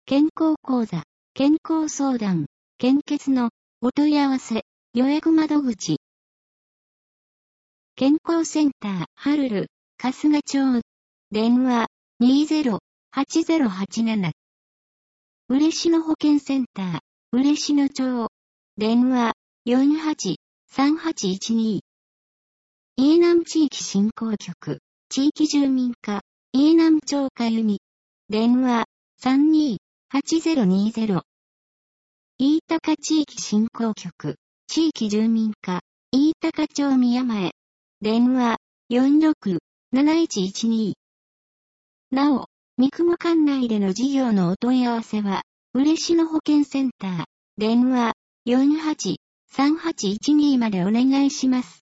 健康講座、健康相談、献血のお問い合わせ、予約窓口。健康センター、はるる、春日町。電話、20-8087。嬉野保健センター、嬉野町。電話、48-3812。飯南地域振興局、地域住民課、飯南町かゆみ。電話、32-8020。飯高地域振興局、地域住民課、飯高町宮前。電話、46-7112。なお、三雲管内での事業のお問い合わせは、嬉野保健センター、電話、48-3812までお願いします。